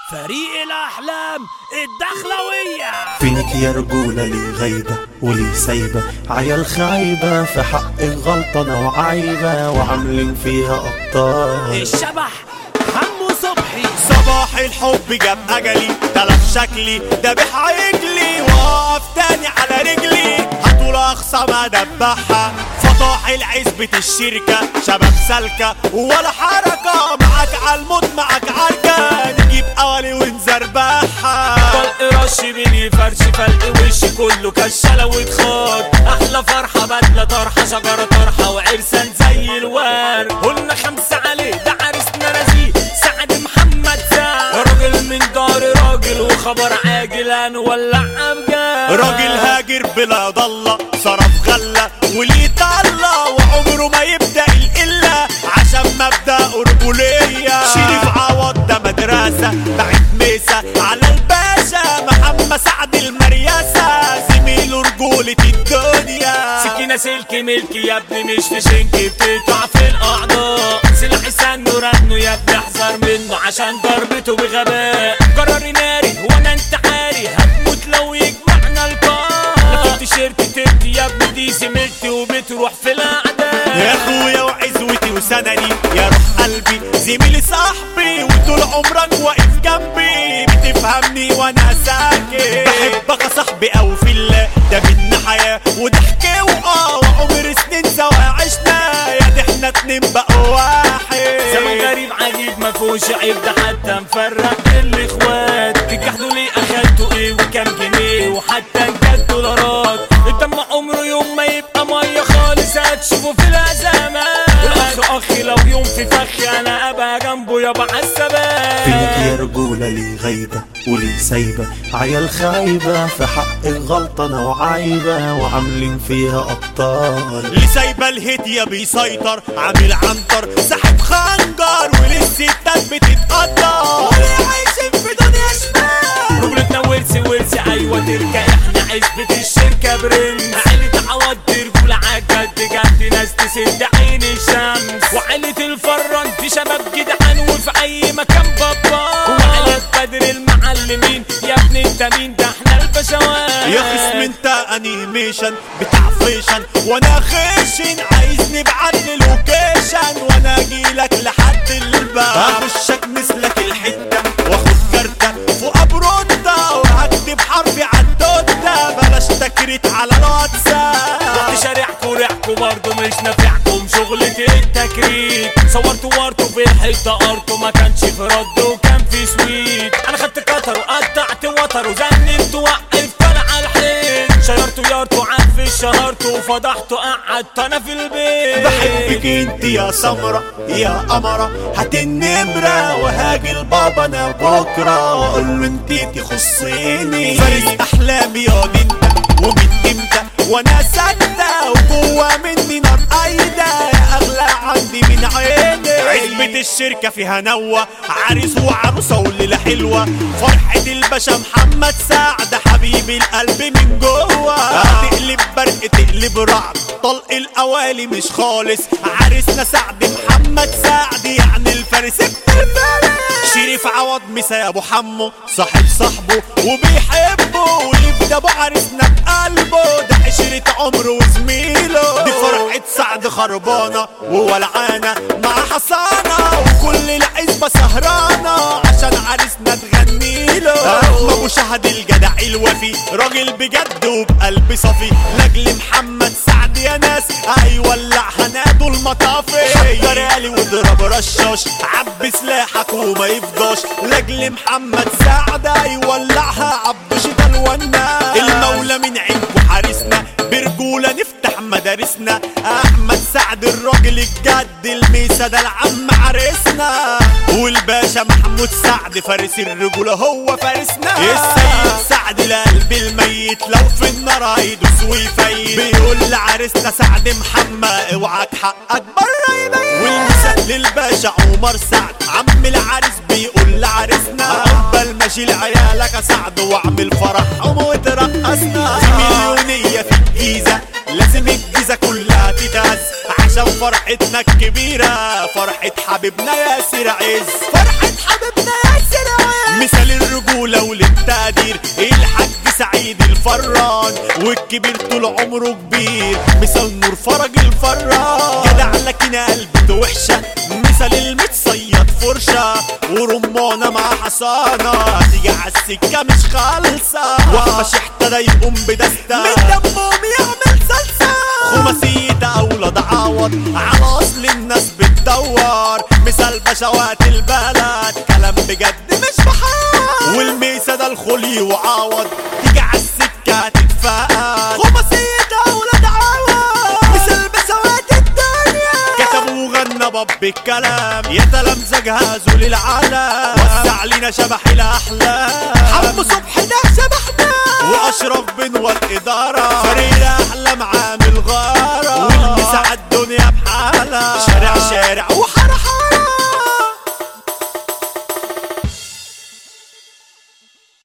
فريق الأحلام الدخلوية. فينك يا رجولة لي غايبة ولي سايبة عيال خايبة في حق غلطانة وعايبة وعاملين فيها أبطال. الشبح حمو صبحي صباح الحب جاب أجلي تلف شكلي دبح عجلي وقف تاني على رجلي هطول أقصى ما دبحها فطاح العزبة الشركة شباب سالكة ولا حركة معاك عالموت معاك عركة نجيب قوالي ونزربحها طلق رش بيني فرش فلق وشي كله كشلة واتخاض أحلى فرحة بدلة طرحة شجرة طرحة وعرسان زي الورد قلنا 5 عليه ده عرسنا نزيه سعد محمد سعد راجل من دار راجل وخبر عاجل هنولع أمجاد راجل هاجر بلا ضلة صرف غلة وليه طلة وعمره ما يبدأ القلة عشان مبدأ رجولية شريف عوض ده مدرسة بعت ميسة على الباشا محمد سعد المرياسة زميله رجولة الدنيا سكينة سلك ملكي يا ابني مش في شنكي بتقطع في الأعضاء سلاحي سنه رنه يا ابني احذر منه عشان ضربته بغباء قراري ناري وانا انتحاري هتموت لو يجمعنا القاء لفت تيشيرت تبكي يا ابني دي زميلتي وبتروح في الأعداء يا اخويا وعزوتي وسندي يا روح قلبي زميلي صاحبي وطول عمرك واقف جنبي بتفهمني وانا ساكت بحبك يا صاحبي او في الله ده منا حياة وضحك وعمر سنين سوا عشنا يا دي احنا 2 بقوا واحد زمن غريب عجيب مفهوش عيب ده حتى مفرق الاخوات تجحدوا ليه اخدتوا ايه وكام جنيه وحتى انجد دولارات الدم عمره يوم ما يبقى ميه خالص هتشوفوا في الازمات والاخ اخي لو يوم في فخ انا ابقى جنبه يابا عالثبات فينك يا رجولة لي غايبة ولي سايبة عيال خايبة في حق غلطانة وعايبة وعاملين فيها أبطال. اللي سايبة الهدية بيسيطر عامل عنتر ساحب خنجر وللستات بتتقدر واللي عايشين في دنيا شمال رجلتنا ورثي ايوه تركة احنا عزبة الشركة برنس عيلة عوض رجولة عالجد جد ناس تسد عين الشمس وعيلة الفران دي شباب جدعان وفي اي مكان بابا وعيلة بدر المعلمين يا ابني انت مين ده احنا البشوات يا خصم انت انيميشن بتاع فيشن وانا خشن عايز نبعت للوكيشن وانا اجيلك لحد الباب اخشك مثلك الحته واخد كارته فوق بروده وهكتب حرفي عالدوده بلاش تكريت على الواتساب رحت شارعكوا ريحكوا برضه مش نافعكم شغلة التكريت صورتوا ورطوا في الحته قرطوا ما كانش في رد وكان في سويت انا خدت كتر وقطعت وتر وزنت وقفت طالع الحيط شيرتوا يارتوا عارف شهرتوا وفضحتوا قعدت انا في البيت بحبك انت يا سمرة يا قمرة هات النمرة وهاجي البابا انا بكرة واقول له انت تخصيني فارس احلامي يا انت ومن امتى وانا ساكتة وجوا مني نار قايدة يا اغلى عندي من عيني عزبة الشركة فيها نوة عريس وعروسة والليلة حلوة فرحة الباشا محمد سعد حبيب القلب من جوه تقلب برق تقلب رعد طلق الاوالي مش خالص عريسنا سعد محمد سعد يعني الفارس شريف عوض مسا يا ابو حمو صاحب صاحبه وبيحبه ويبدا ابو عريسنا بقلبه ده عشرة عمره وزميله دي فرحة سعد خربانة وولعانة مع حصانة وكل العزبة سهرانة عشان عريسنا تغنيله ابو شهد الجدع الوفي راجل بجد وبقلب صفي لاجل محمد سعد يا ناس هيولع هنادوا المطافي حضر يالي واضرب رشاش عبي سلاحك وما يفضاش لاجل محمد سعد هيولعها عبد شتا الوناس المولى من عينكو حارسنا برجولة نفتح مدارسنا احمد سعد الراجل الجد الميسا ده العم عرسنا والباشا محمود سعد فارس الرجولة هو فارسنا السيد سعد لقلب الميت لو في النار هيدوس ويفيت بيقول لعرسنا سعد محمد اوعك حقك بره يبين والمثال للباشا عمر سعد عم العريس بيقول لعرسنا عقبال ماشي لعيالك يا سعد واعمل فرحهم وترقصنا في مليونية في الجيزة لازم الجيزة كلها تتهز عشان فرحتنا الكبيرة فرحة حبيبنا ياسر عز فرحة حبيبنا ياسر عز الفران، والكبير طول عمره كبير مثال نور فرج الفران. جدع لكن قلبته وحشة مثال المتصيد فرشة، ورمانة مع حصانة تيجي عالسكة مش خالصة. وحبش احتدى يقوم بدستة من دمهم يعمل صلصة. خماسية أولاد عوض على أصل الناس بتدور، مثال بشوات البلد كلام بجد مش بحال. والميسة ده الخلي وعوض تيجي عالسكة تتفقد. خماسية أولاد عوض مثال بشوات الدنيا، كتبوا وغنى باب الكلام يا تلامذة جهزوا للعالم. وسع لينا شبح الأحلام حمو صبحي ده شبحنا، وأشرف بنور الإدارة فريق